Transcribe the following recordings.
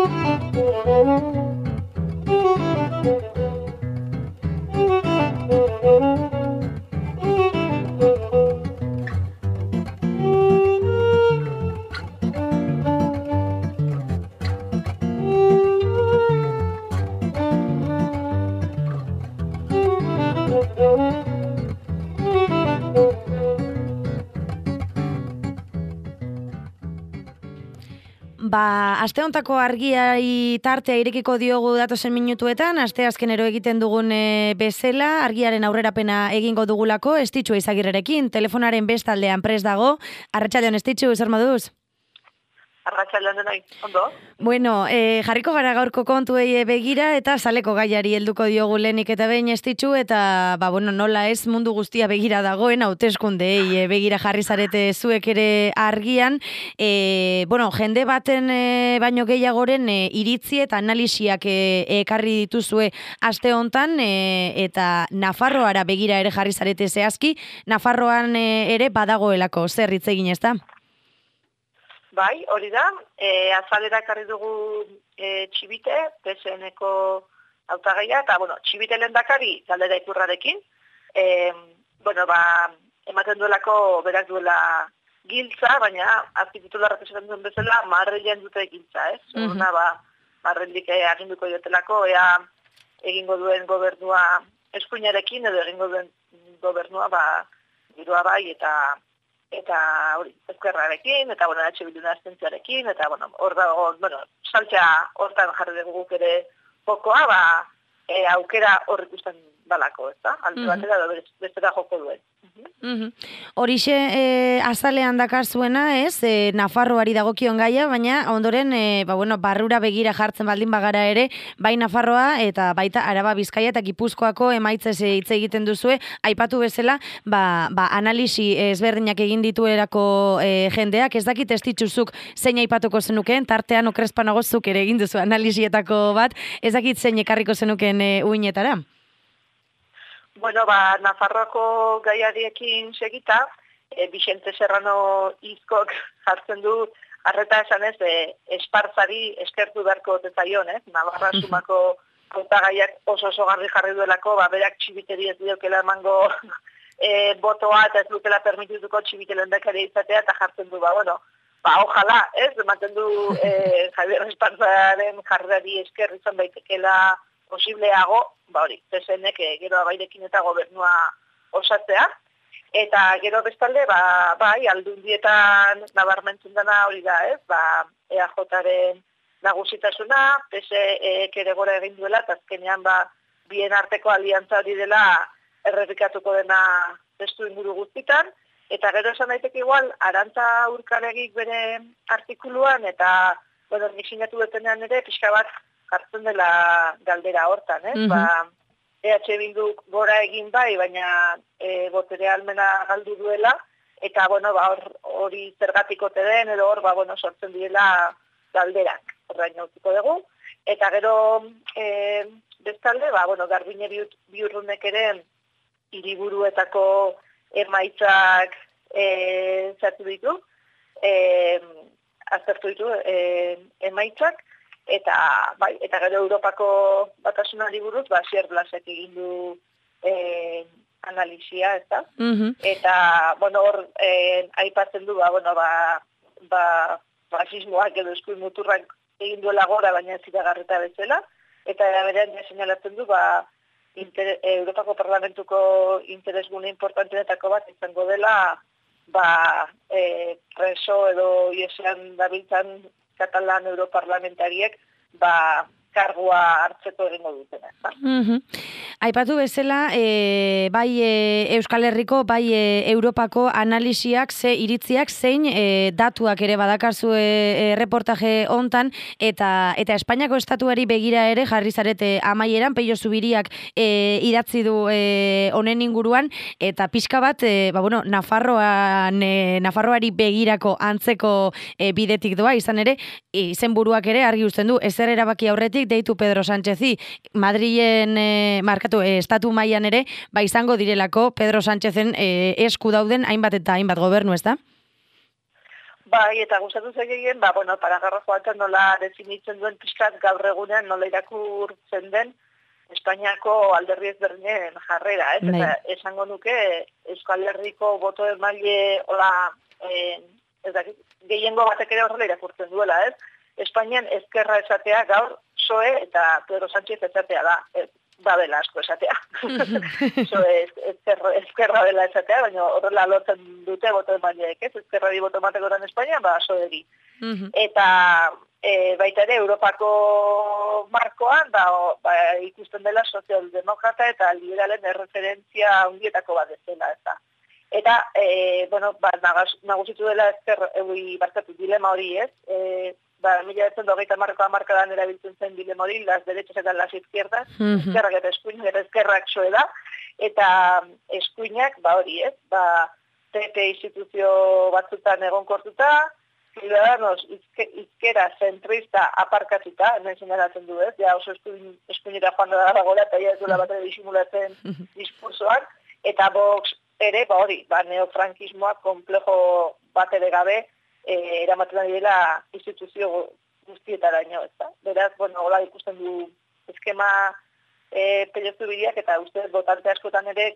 Aste hontako argiari tartea irekiko diogu datozen minutuetan, aste azkenero egiten dugun bezala, argiaren aurrerapena egingo dugulako, Estitxu Izagirrerekin, telefonaren bestaldean prest dago. Arratsaldeon Estitxu, zer moduz? Arratsaldeon denoi, ondo? Bueno, jarriko gara gaurko kontuei begira eta zaleko gaiari helduko diogu lehenik eta behin Estitxu, eta nola ez mundu guztia begira dagoen, hauteskundeei begira jarri zarete zuek ere argian. Jende baten baino gehiagoren iritzi eta analisiak ekarri dituzue aste hontan, eta Nafarroara begira ere jarri zarete zehazki, Nafarroan ere badagoelako zer hitz egin, ezta? Bai, hori da, azalera ekarri dugu Txibite, PSN-eko hautagaia, eta, Txibite lehendakari galdera ikurrarekin, ematen duelako berak duela giltza, baina azpititularrak esaten duen bezala, Madrilen dute giltza, ez? Madrilik aginduko diotelako, ea egingo duen gobernua eskuinarekin, edo egingo duen gobernua, dirua bai, eta hori, ezkerrarekin, eta, H Bilduna abstentziarekin, eta, hor dago, saltzea hortan jarri dugu guk ere fokoa, aukera hor ikusten balako, ez da? Alde batera, bestera joko duen. Horixe azalean dakarzuena, ez? Nafarroari dagokion gaia, baina ondoren, barrura begira jartzen baldin bagara ere, bai Nafarroa eta baita Araba, Bizkaia eta Gipuzkoako emaitzez hitz egiten duzue, aipatu bezala, analisi ezberdinak egin dituerako jendeak, ez dakit Estitxuzuk zein aipatuko zenukeen, tartean okrespanagozzuk ere egin duzu analisietako bat, ez dakit zein ekarriko zenukeen uinetara? Nafarroako gaiariekin segita, Vicente Serrano hizkok jartzen du, arreta esanez, espartzari eskertu beharko zetaion, Navarra sumako hautagaiak oso garri jarri duelako, berak Txibiteri ez diokela emango botoa, eta ez dukela permitituko Txibite lehendakari izatea, eta jartzen du, ojala, ematen du Javier Espartzaren jarrerari esker izan daitekela posibleago, PSN-ek gero abairekin eta gobernua osatzea, eta gero bestalde, aldundietan nabarmentzen dena hori da, EAJ-aren nagusitasuna, PSE-ek ere gora egin duela, eta azkenean bien arteko aliantza hori dela errepikatuko dena testu inguru guztitan, eta gero esan daiteke igual, Arantza Urkaregik bere artikuluan, eta, nik sinatu detenean ere, pixka bat jartzen dela galdera hortan, EH Bilduk gora egin bai, baina botere almena galdu duela, eta, hori zergatik ote den, edo hor, sortzen direla galderak, horrein nautiko dugu, eta gero bestalde, Garbine Biurrunek ere hiriburuetako emaitzak zertu ditu, aztertu ditu emaitzak, eta gero Europako batasunari buruz, Xer Blasek egin du analisia, ez da? Eta, hor, aipatzen du, fasismoak edo eskuin muturrak egin duela gora, baina ez iragarreta bezala, eta berean señalatzen du, Europako Parlamentuko interesgune importantenetako bat izango dela, preso edo iesean dabiltzan Katalan europarlamentariek, kargua hartzeko egingo dutena. Aipatu bezala, bai Euskal Herriko, bai Europako analisiak, iritziak, zein datuak ere badakazu reportaje hontan, eta Espainiako estatuari begira ere jarri zarete amaieran, Peio Zubiriak idatzi du honen inguruan, eta pixka bat, Nafarroari begirako antzeko bidetik doa, izan ere, izenburuak ere argi uzten du, ezer erabaki aurretik deitu Pedro Sánchezi, Madrilen estatu mailan ere, izango direlako Pedro Sánchezen esku dauden hainbat eta hainbat gobernu, ez da? Bai, eta gustatu zaigeen, bueno, paragrafo batean nola definitzen duen pixkat gaur egunean nola irakurtzen den Espainiako alderdi ezberdinen jarrera, ez? Eta esango nuke Euskal Herriko boto emaile ez dakit, gehiengo batek ere horrela irakurtzen duela, ez? Espainian ezkerra esatea gaur PSOE eta Pedro Sánchez esatea da, babela asko esatea. Ezkerra dela esatea, baina horrela lortzen dute boto emaileek, ez? Ezkerra di boto emateko dan Espainian, PSOE-ri. Eta baita ere Europako markoan ikusten dela sozialdemokrata eta liberalen erreferentzia hundietako bat dela, ez da. Eta, nagusitu dela dilema hori, ez? 1930ko hamarkadan erabiltzen zen dilema hori, las derechas eta las izquierdas, ezkerrak eta eskuinak, eta ezkerrak soe da, eta eskuinak, hori, ez? PP instituzio batzutan egonkortuta, Ciudadanos izquera zentrista aparkatuta, hemen zinaratzen du, ez? Ja oso eskuinera joan da dagoela, eta ja ez duela bat ere disimulatzen diskursoan, eta Vox ere, hori, neofrankismoa komplejo bat ere gabe eramaten dira instituzio guztietaraino, ez da? Beraz, hola ikusten du eskema pelotu bideak, eta uste botante askotan ere,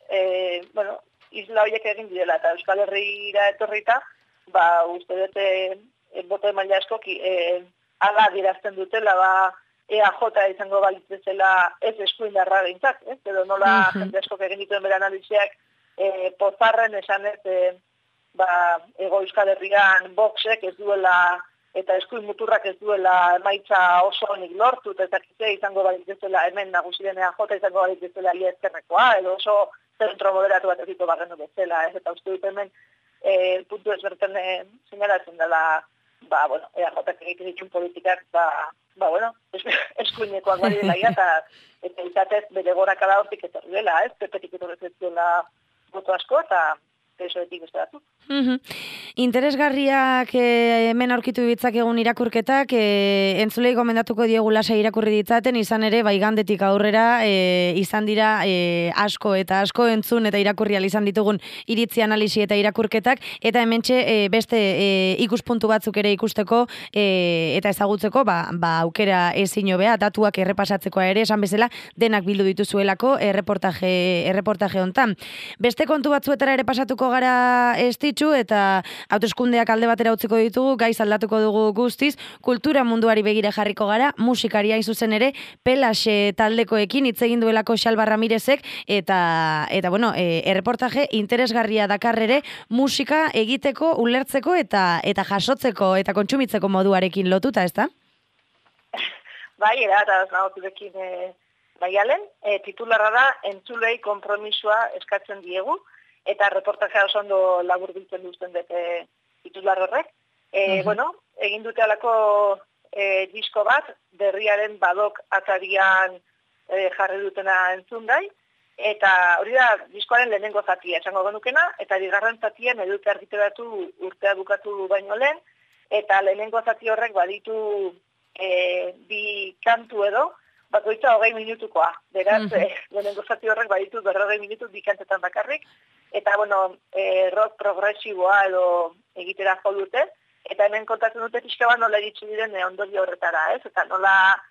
isla horiek egin direla, eta Euskal Herrira etorrita, uste dute boto emaile askok ala dirazten dutela, EAJ izango balitzezela ez eskuindarra gintzak, ez? Edo nola jende askok egin dituen bere analiziak pozarren esan ez, Ego Euskal Herrian Voxek ez duela, eta eskuin muturrak ez duela emaitza oso onik lortu, eta izango balitzezela hemen nagusiren EAJ izango balitzezela ia ezkerrekoa, edo oso zentro moderatu bat egiko bagenu bezala, ez? Eta uste dut hemen puntu ezberten señalatzen dela, EAJak egiten ditun politikak, eskuinekoak bari dela eta izatez bere gorakada hortik etorri dela, ez? Pepetik etorri duela boto asko, eta pesoetik beste datu. Interesgarriak hemen aurkitu ditzakegun irakurketak, entzulei gomendatuko diegu lasa irakurri ditzaten, izan ere, baigandetik aurrera, izan dira asko eta asko entzun eta irakurri izan ditugun iritzi analisi eta irakurketak, eta hementxe beste ikuspuntu batzuk ere ikusteko eta ezagutzeko, aukera ezin hobea, datuak errepasatzekoa ere, esan bezala, denak bildu dituzuelako erreportaje hontan. Beste kontu batzuetara ere pasatuko gara estitxu, eta hauteskundeak alde batera utziko ditugu, gaiz aldatuko dugu guztiz, kultura munduari begira jarriko gara, musikaria zuzen ere, Pelaxe taldekoekin hitz egin duelako Xalba Ramirezek, eta erreportaje interesgarria dakar ere, musika egiteko, ulertzeko eta jasotzeko eta kontsumitzeko moduarekin lotuta, ezta? Bai, eta nagoturekin baialen, titularra da, entzulei konpromisua eskatzen diegu, eta reportajea oso ondo laburbiltzen duzten dute titular horrek. Egin dute alako disko bat, berriaren badok atarian jarri dutena entzungai, eta hori da diskoaren lehenengo zatia, esango genukena, eta bigarren zatian edute argitaratu urtea bukatu baino lehen, eta lehenengo zati horrek baditu bi kantu edo, bakoitza 20 minutukoa. Beraz, lehenengo zati horrek baditu 40 minutu bi kantetan bakarrik, eta, rock progresiboa edo egitera jo dute, eta hemen kontatzen dute pixka bat nola eritzu diren ondorio horretara, ez? Eta nola,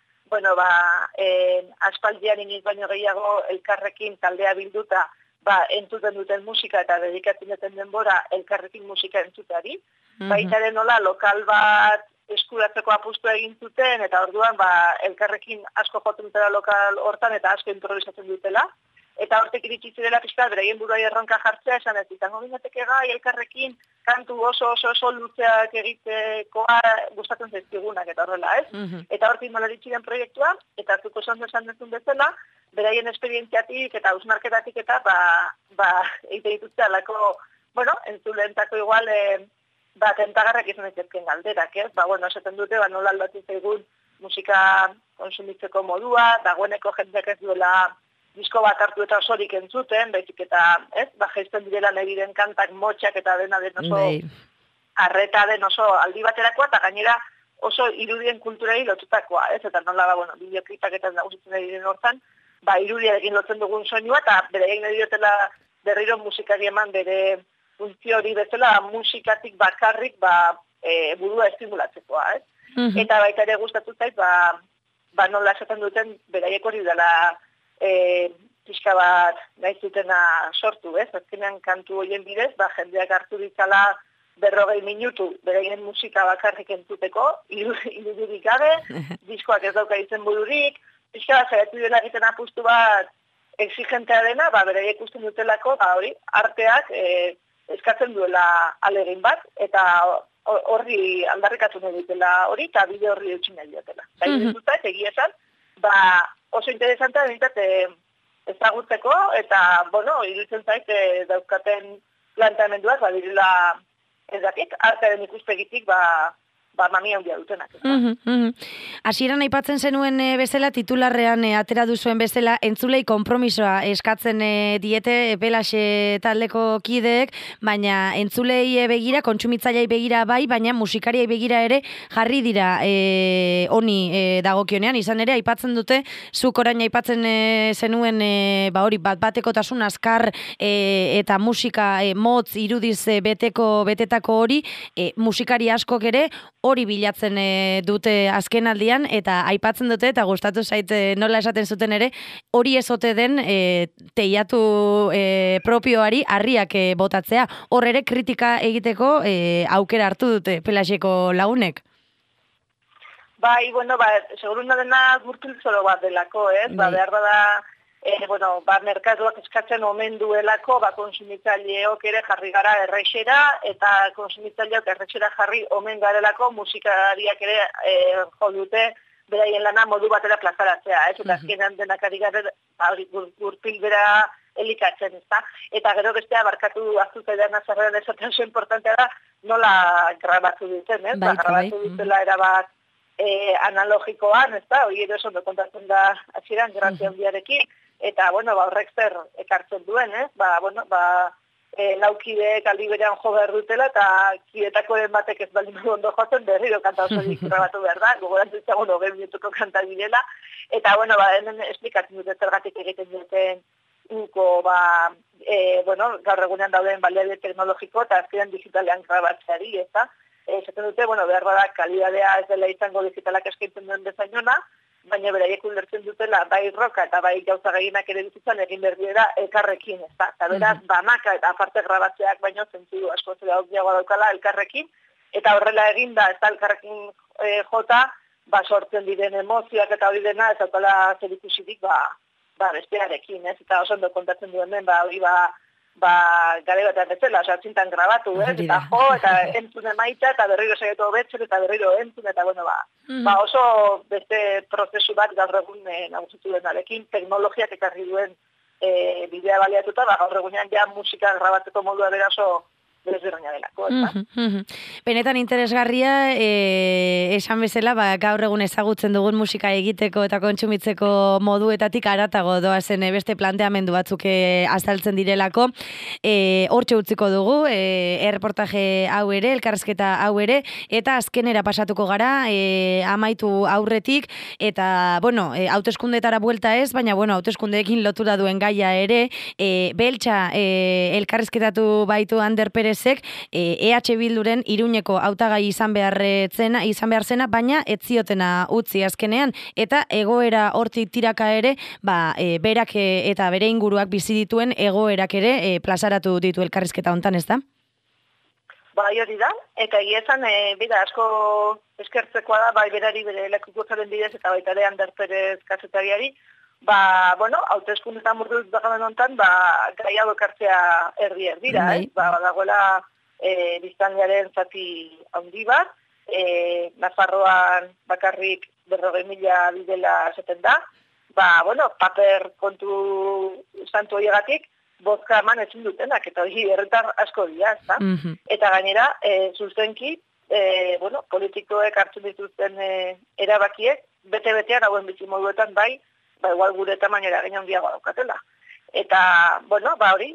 aspaldian iniz baino gehiago elkarrekin taldea bilduta, entzuten duten musika eta dedikatzen duten denbora elkarrekin musika entzuteari. Baitaren nola lokal bat eskuratzeko apustua egin zuten, eta orduan elkarrekin asko jotzen dutela lokal hortan eta asko improvisatzen dutela. Eta hortek iritsi zirela pixka, beraien buruai erronka jartzea, esan ez, izango ginateke gai elkarrekin kantu oso luzeak egitekoa gustatzen zaizkigunak eta horrela, ez? Eta hortik nola iritsi den proiektua, eta zuko esan dezun bezala, beraien esperientziatik eta hausnarketatik eta egite dituzte alako, entzuleentako igual, tentagarrak izan ezken galderak, ez? Esaten dute, nola aldatu zaigun musika konsumitzeko modua, dagoeneko jendeak ez duela disko bat hartu eta osorik entzuten, baizik eta, jaizten direla nahi diren kantak motxak eta dena den oso arreta den oso aldi baterakoa, eta gainera oso irudien kulturari lotutakoa, ez? Eta nola, bideoklipak eta nagusitzen nahi diren hortan, irudiarekin lotzen dugun soinua, eta bere egin nahi diotela berriro musikari eman bere funtzio hori bezala musikatik bakarrik burua estimulatzekoa, ez? Eta baita ere gustatu zait, nola esaten duten beraiek hori dela pixka bat nahi zutena sortu, ez? Azkenean kantu horien bidez, jendeak hartu ditzala 40 minutu beraien musika bakarrik entzuteko, irudurik gabe, diskoak ez dauka izen bururik, pixka bat zaitu dena egiten apustu bat exigentea dena, beraiek usten dutelako, hori, arteak eskatzen duela alegin bat, eta horri aldarrikatu nahi dutela hori, eta bide horri eutxin nahi dutela. Eta egia esan, oso interesantea dintzat ezagutzeko, eta, iruditzen zait dauzkaten planteamenduak, direla ez dakit, artearen ikuspegitik, mami handia dutenak. Hasieran aipatzen zenuen bezala, titularrean atera duzuen bezala, entzulei konpromisoa eskatzen diete Pelaxe taldeko kideek, baina entzulei begira, kontsumitzaileei begira bai, baina musikariei begira ere jarri dira honi dagokionean. Izan ere, aipatzen dute, zuk orain aipatzen zenuen hori batekotasun azkar eta musika motz irudiz betetako hori, musikari askok ere hori bilatzen dute azken aldian, eta aipatzen dute, eta gustatu zait nola esaten zuten ere, hori ezote den teiatu propioari harriak botatzea. Hor ere kritika egiteko aukera hartu dute Pelaxeko lagunek. Bai, seguruna dena gurpil zoro bat delako, ez? Behar da, merkatuak eskatzen omen duelako, konsumitzaileok ere jarri gara errexera, eta konsumitzaileok errexera jarri omen garelako, musikariak ere jo dute beraien lana modu batera plazaratzea, ez? Eta azkenean denak ari gara gurpil bera elikatzen, ez da? Eta gero bestea barkatu azuzaidan azarrean esaten oso importantea da, nola grabatu duten, ez? Grabatu dutela erabat analogikoan, ez da? Hori ere oso kontatzen da hasieran grazia handiarekin, eta, horrek zer ekartzen duen, ez? Laukideek aldi berean jo behar dutela, eta kidetakoren batek ez baldin ondo jotzen, berriro kanta oso grabatu behar da, gogoratzen zagun 20 minutuko kanta direla, eta, hemen esplikatzen dute zergatik egiten duten gaur egunean dauden baliabide teknologiko eta azkenean digitalean grabatzeari, ez da? Esaten dute, behar bada kalidadea ez dela izango digitalak eskaintzen duen bezainona, baina beraiek ulertzen dutela bai roka eta bai gauza gehienak ere bizitzan egin berdiera elkarrekin, ez da? Eta beraz, banaka eta aparte grabatzeak baino zentzu asko zera handiagoa daukala elkarrekin, eta horrela eginda ez da elkarrekin jota, sortzen diren emozioak eta hori dena ez daukala zerikusirik bestearekin, ez? Eta oso ondo kontatzen duen den, hori gare bat bezala, zintan grabatu, eta eta entzun emaita, eta berriro saietu hobetzen, eta berriro entzun, eta oso beste prozesu bat gaur egun nagusitu denarekin, teknologiak ekarri duen bidea baliatuta, gaur egunean ja musika grabatzeko modua bera oso desberdina delako. Benetan interesgarria, esan bezala, gaur egun ezagutzen dugun musika egiteko eta kontsumitzeko moduetatik aratago doazen beste planteamendu batzuk azaltzen direlako. Hortxe utziko dugu, erreportaje hau ere, elkarrizketa hau ere, eta azkenera pasatuko gara, amaitu aurretik, eta, hauteskundetara buelta ez, baina, hauteskundeekin lotura duen gaia ere, Beltxa elkarrizketatu baitu Ander Perez EH Bilduren Iruñeko hautagai izan behar zena, baina ez ziotena utzi azkenean, eta egoera hortik tiraka ere, berak eta bere inguruak bizi dituen egoerak ere plazaratu ditu elkarrizketa hontan, ez da? Bai hori da, eta egia esan, asko eskertzekoa da, bai berari bere lekukotzaren bidez, eta baita ere Ander Perez kazetariari, hauteskundetan murdu dut honetan, gai hau ekartzea erdi-erdira, badagoela biztanlearen zati handi bat, Nafarroan bakarrik 40.000 bidela esaten da, paper kontu santu horiegatik, bozka eman ezin dutenak, eta hori herritar asko dira, ez da? Eta gainera, zuzenki, politikoek hartu dituzten erabakiek, bete-betean hauen bizi moduetan bai, igual gure tamainera gaina handiagoa daukatela. Eta, hori,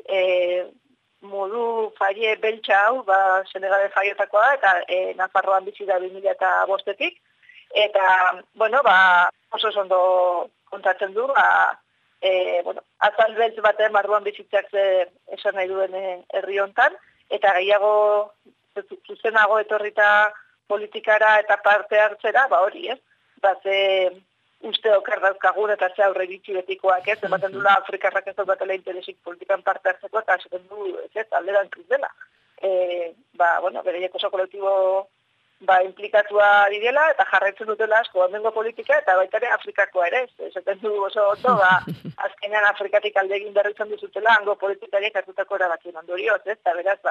modu faie Beltxa hau, Senegalen faiotakoa da, eta Nafarroan bizi da 2005-etik, eta, oso ondo kontatzen du, azal beltz baten barruan bizitzak zer esan nahi duen herri hontan, eta gehiago zuzenago etorrita politikara eta parte hartzera, hori, ez? Ze uste okar dauzkagun eta ze aurre bitxi betikoak, ez? Ematen dula Afrikarrak ez batela interesik politikan parte hartzeko, eta esaten du, ez, alderantziz dela. Bereiek oso kolektibo implikatua direla, eta jarraitzen dutela asko ondengo politika, eta baita ere Afrikakoa ere, esaten du oso ondo, azkenean Afrikatik alde egin berritzen duzutela, hango politikariek hartutako erabakien ondorioz, ez? Eta beraz,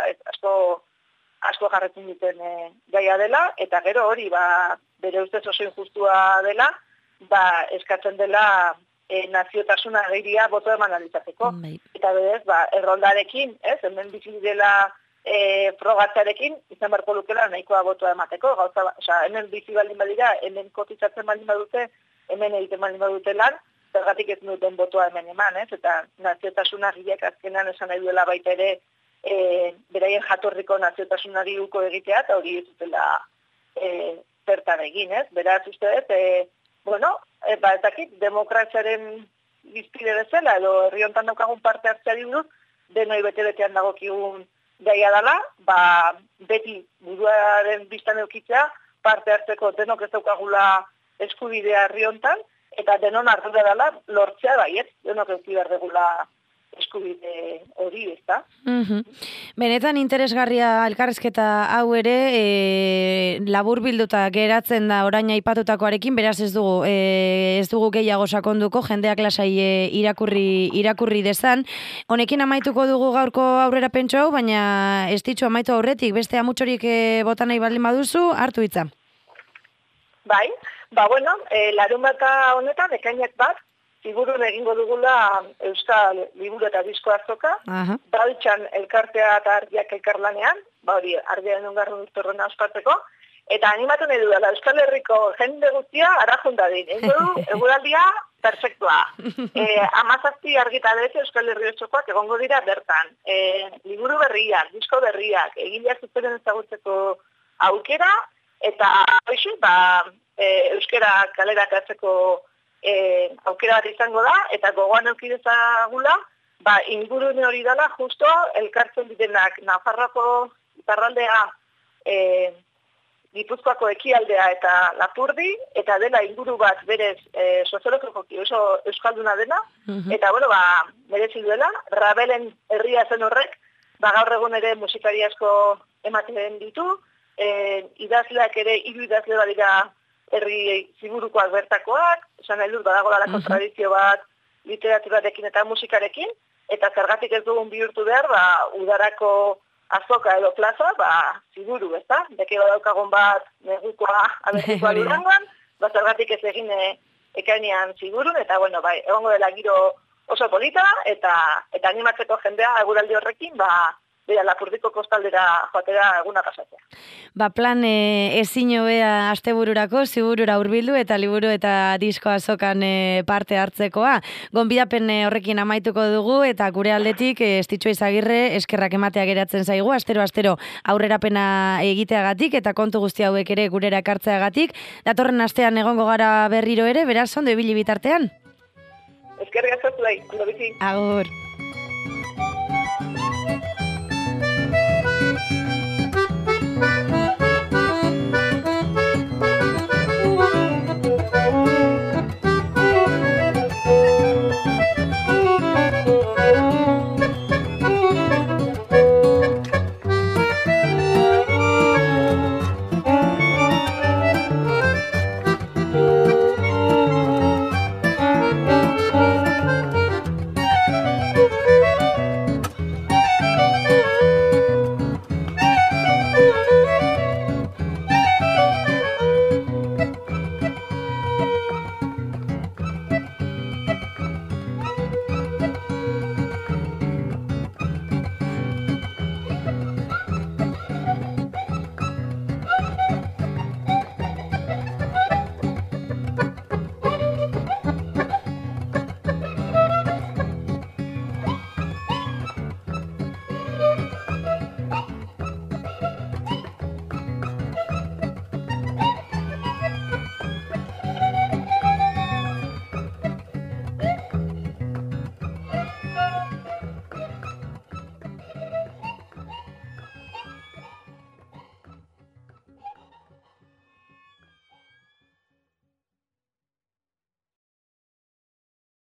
asko jarretzen duten gaia dela, eta gero hori, bere ustez oso injustua dela, eskatzen dela naziotasuna gehiria boto eman alizateko. Eta berez, erroldarekin, ez, hemen bizi dela frogatzarekin, izan barko lukela nahikoa botoa emateko, hemen bizi baldin badira, hemen kotizatzen baldin badute, hemen egiten baldin badute lan, zergatik ez duten botoa hemen eman, ez, eta naziotasuna gilek azkenan esan nahi duela baita ere, beraien jatorriko naziotasunari uko egitea, eta hori ez dutela zertan egin, ez? Beraz, uste dut, ez dakit, demokraziaren bizpide bezala, edo herri hontan daukagun parte hartzeari buruz, denoi bete-betean dagokigun gaia dela, beti buruaren biztan eukitzea, parte hartzeko denok ez daukagula eskubidea herri hontan, eta denon ardura dela lortzea baiet, denok euki behar degula eskubide hori, ez da? Benetan interesgarria elkarrizketa hau ere labur bilduta geratzen da orain aipatutakoarekin, beraz ez dugu gehiago sakonduko, jendeak lasai irakurri dezan. Honekin amaituko dugu gaurko aurrera pentsu hau, baina ez ditxu amaitu aurretik, beste amutxorik bota nahi baldin baduzu, hartu hitza. Bai, larun bata honetan, ekainak bat, Sigurun egingo dugula Euskal Liburu eta Disko Azoka, Baltxan elkartea eta argiak elkarlanean, hori argiaren ungarrun torrena ospatzeko, eta animatu nahi duela Euskal Herriko jende guztia arajun dadin. Eguraldia perfektua. 17 argitaletxe Euskal Herri otxokoak egongo dira bertan. Liburu berriak, disko berriak, egileak zuteren ezagutzeko aukera, eta euskera kalera katzeko aukera bat izango da, eta gogoan eukidezagula, ingurune hori dela, justo elkartzen direnak Nafarroako iparraldea, Gipuzkoako ekialdea eta Lapurdi, eta dela inguru bat berez soziologikoki oso euskalduna dena, eta merezi duela, Rabelen herria zen horrek, gaur egun ere musikari asko ematen ditu, idazleak ere, 3 idazle badira herri ziburukoak bertakoak, esan nahi dut badago dalako tradizio bat literaturarekin eta musikarekin, eta zergatik ez dugun bihurtu behar, udarako azoka edo plaza, ziburu, ez da? Beke badaukagun bat negukoa, abertukoa durangoan, zergatik ez egin ekainean ziburun, eta egongo dela giro oso polita, eta animatzeko jendea eguraldi horrekin, Lapurdiko kostaldera joatera eguna pasatzea. Plan ezin hobea astebururako, ziburura hurbildu eta liburu eta disko azokan parte hartzekoa. Gonbidapen horrekin amaituko dugu eta gure aldetik Estitxu Izagirre eskerrak ematea geratzen zaigu, astero aurrerapena egiteagatik eta kontu guzti hauek ere gurera ekartzeagatik. Datorren astean egongo gara berriro ere, beraz ondo ibili bitartean. Eskerrik asko zuei, ondo bizi. Agur.